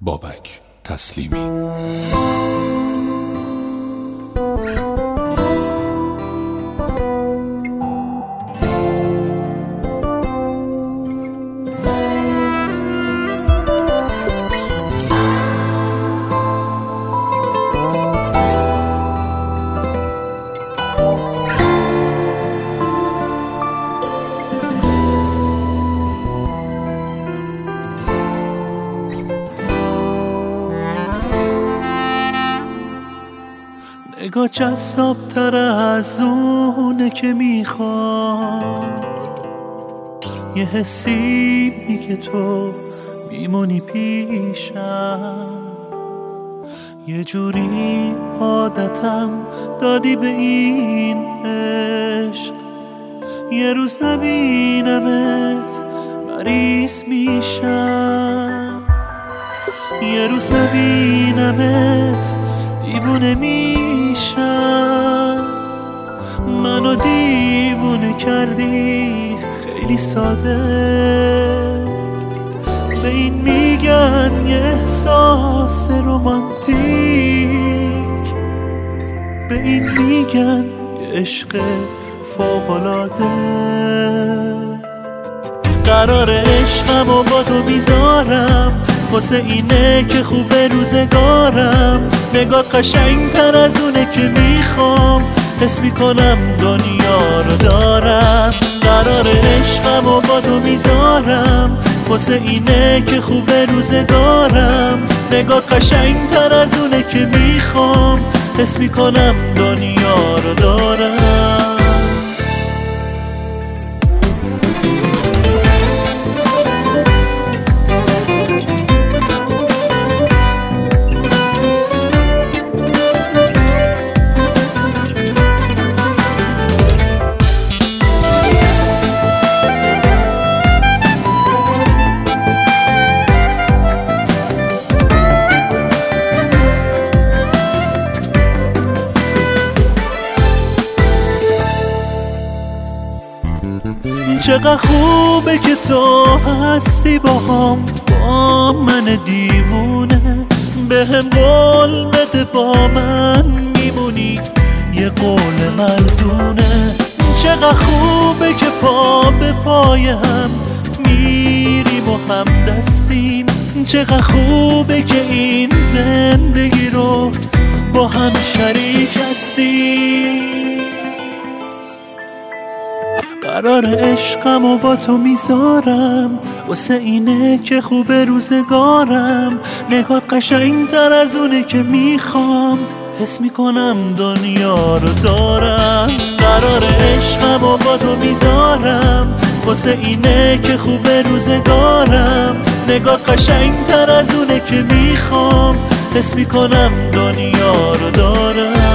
بابک تسلیمی. نگاه جذاب تر از اونه که میخوام، یه حسی میگه تو میمونی پیشم، یه جوری عادتم دادی به این عشق، یه روز نبینمت مریض میشم، یه روز نبینمت دیوونه میشم. منو دیوونه کردی خیلی ساده، به این میگن یه احساس رومانتیک، به این میگن یه عشق فوق‌العاده. قرار عشقمو با تو میذارم، واسه اینه که خوبه روزگارم. نگات قشنگتر از اونه که میخوام، حس میکنم دنیا رو دارم. قرار عشقمو با تو میذارم، واسه اینه که خوبه روزگارم. نگات قشنگتر از اونه که میخوام، حس میکنم دنیا رو دارم. چقدر خوبه که تو هستی باهام، با من دیوونه. به هم قول بده با من میمونی، یه قول مردونه. چقدر خوبه که پا به پای هم میریم و هم دستیم. چقدر خوبه که این زندگی رو با هم شریک هستیم. قرار عشقمو با تو میذارم، واسه اینه که خوبه روزگارم. نگات قشنگتر از اونه که میخوام، حس میکنم دنیا رو دارم. قرار عشقمو با تو میذارم، واسه اینه که خوبه روزگارم. نگات قشنگتر از اونه که میخوام، حس میکنم دنیا رو دارم.